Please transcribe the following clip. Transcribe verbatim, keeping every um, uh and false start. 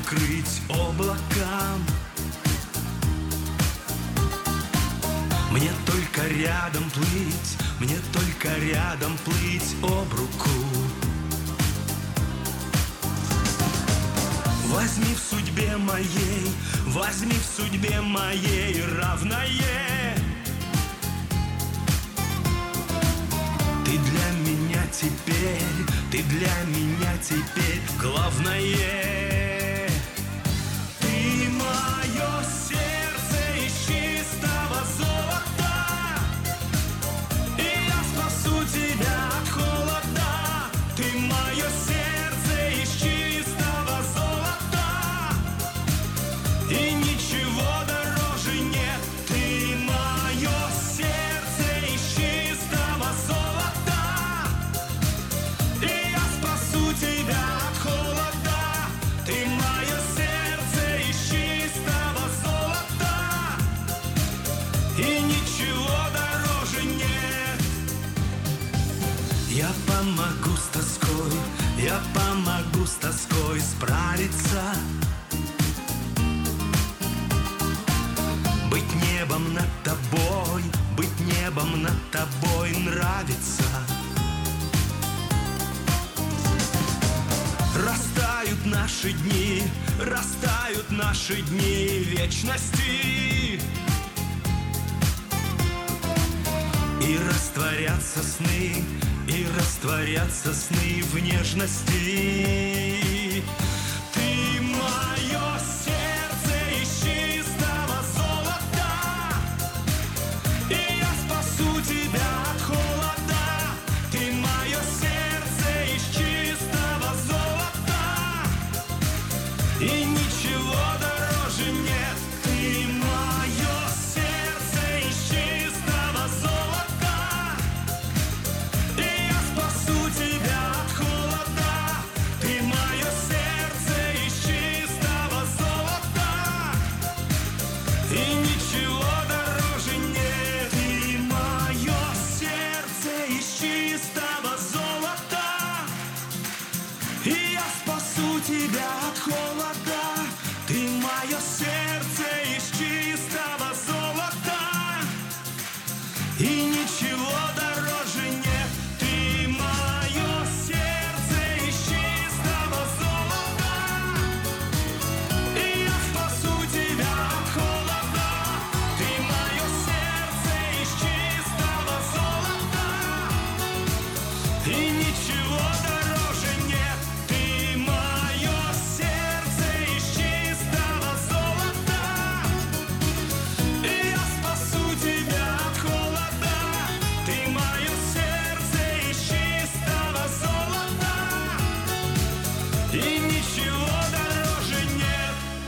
укрыть облакам. Мне только рядом плыть, мне только рядом плыть об руку. Возьми в судьбе моей, возьми в судьбе моей равное. Ты для меня теперь, ты для меня теперь главное. Ты мое сердце из чистого золота, и я спасу тебя от холода. Ты мое сердце из чистого золота, и ничего дороже нет. Ты мое сердце из чистого золота, и я спасу тебя от холода. Ты мое сердце из чистого золота, и ничего дороже нет. Я помогу с тоской, я помогу с тоской справиться. Быть небом над тобой, быть небом над тобой нравится. Растают наши дни, растают наши дни вечности, и растворятся сны, и растворятся сны в нежности.